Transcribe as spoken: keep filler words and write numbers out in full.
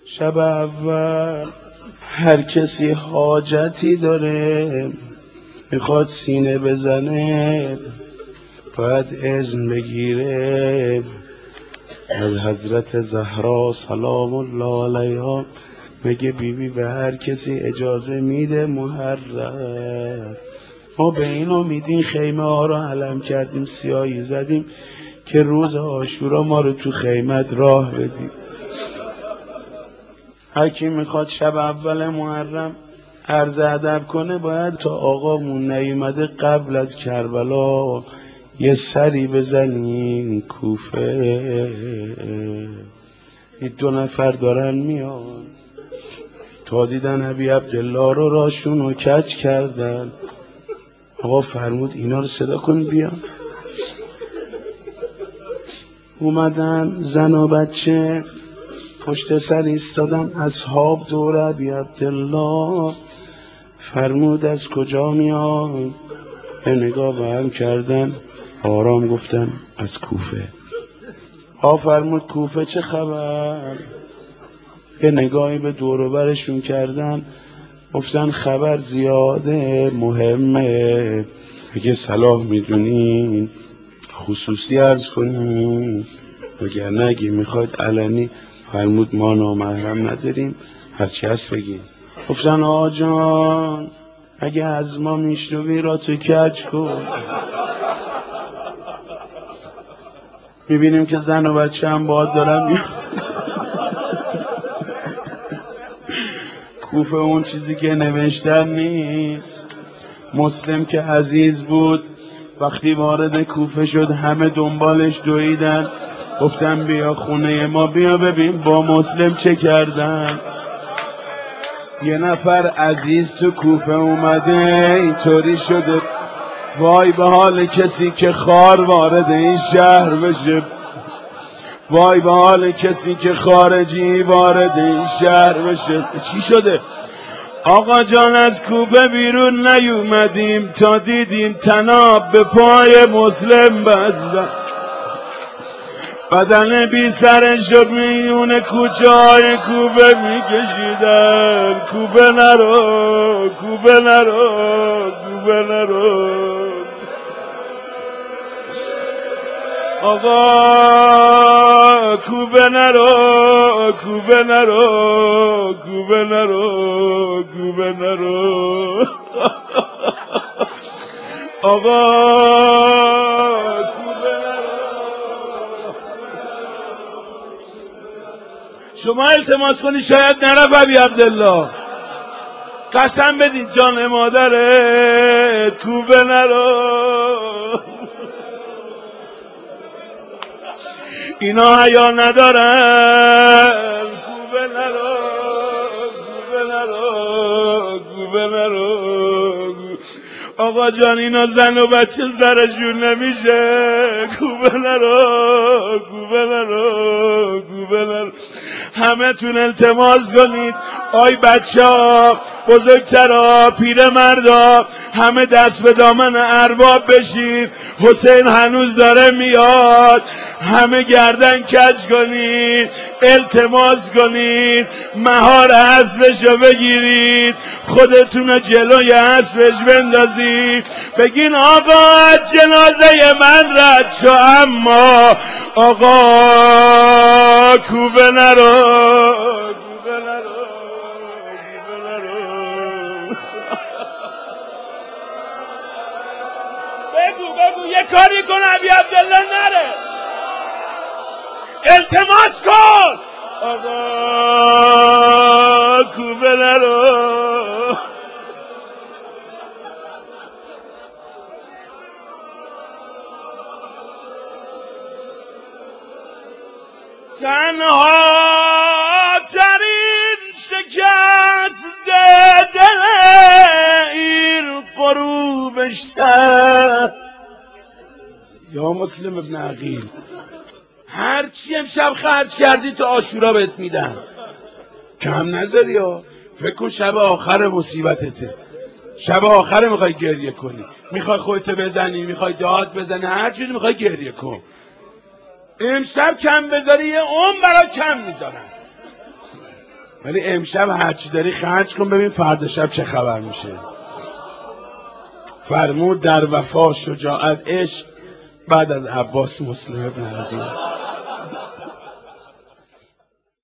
شب اول هر کسی حاجتی داره میخواد سینه بزنه باید اذن بگیره از حضرت زهرا سلام الله علیها. میگه بیبی به هر کسی اجازه میده محرم. ما به این امیدین خیمه ها رو علم کردیم، سیاهی زدیم که روز عاشورا ما رو تو خیمت راه بدیم. هر کی میخواد شب اول محرم عرض ادب کنه باید تا آقامون نیومده قبل از کربلا یه سری بزنین کوفه. این دو نفر دارن میان تا دیدن ابی عبدالله رو راشون و کج کردن. آقا فرمود اینا رو صدا کن بیان. اومدن زن و بچه پشت سر ایستادن، اصحاب دور ابی عبدالله. فرمود از کجا میان؟ به نگاه به هم کردن، آرام گفتن از کوفه. ها فرمود کوفه چه خبر؟ یه نگاهی به دور و برشون کردن، گفتن خبر زیاده مهمه، اگه صلاح میدونین خصوصی عرض کنین وگرنه اگه میخواید علنی. فرمود ما نامحرم نداریم، هرچی هست بگین. گفتن آقا جان اگه از ما میشنوی را تو کج کن. میبینیم که زن و بچه هم باید دارن می... کوفه اون چیزی که نوشتن نیست. مسلم که عزیز بود وقتی وارد کوفه شد همه دنبالش دویدن، گفتن بیا خونه ما، بیا ببین با مسلم چه کردن. یه نفر عزیز تو کوفه اومده اینطوری شده، وای به حال کسی که خار وارد این شهر بشه، وای به حال کسی که خارجی وارد این شهر بشه. چی شده؟ آقا جان از کوفه بیرون نیومدیم تا دیدیم طناب به پای مسلم بستن، بدن بی سرشو میونه کوچه های کوفه میکشیدن. کوفه نرو، کوفه نرو، کوفه نرو. آقا کوفه نرو، کوفه نرو، کوفه نرو، کوفه نرو. آقا کوفه نرو. شما التماس کنی شاید نرفت ابی عبدالله، قسم بدین جان مادرت کوفه نرو. اینا حیا ندارن. کوفه نرو، کوفه نرو، کوفه نرو. آقا جان اینا زن و بچه سرشون نمیشه. کوفه نرو، کوفه نرو، کوفه نرو. همه تون التماس کنید آی بچه ها، بزرگترها، پیر مردا، همه دست به دامن ارباب بشید. حسین هنوز داره میاد. همه گردن کج کنید، التماس کنید، مهار اسبشو بگیرید، خودتونو جلوی اسبش بندازید، بگین آقا از جنازه من رد شو، اما آقا کوفه نرو، کوفه نرو، کوفه نرو. بگو بگو یه کاری کن ابی عبدالله نره، التماس کن. آقا کوفه نرو. تنها ترین شکست دل این قروبشتر. یا مسلم ابن عقیل هرچی امشب خرج کردی تا عاشورا بهت میدن، کم نذاری ها. فکر کن شب آخر مصیبتته، شب آخر میخوای گریه کنی، میخوای خودت بزنی، میخوای داد بزنی، هر چیزی میخوای گریه کن. امشب کم بذاری یه عمر برای کم میذارن. ولی امشب هرچی داری خرج کن ببین فردا شب چه خبر میشه. فرمود در وفا شجاعت عشق بعد از عباس مسلم ابن عقیل.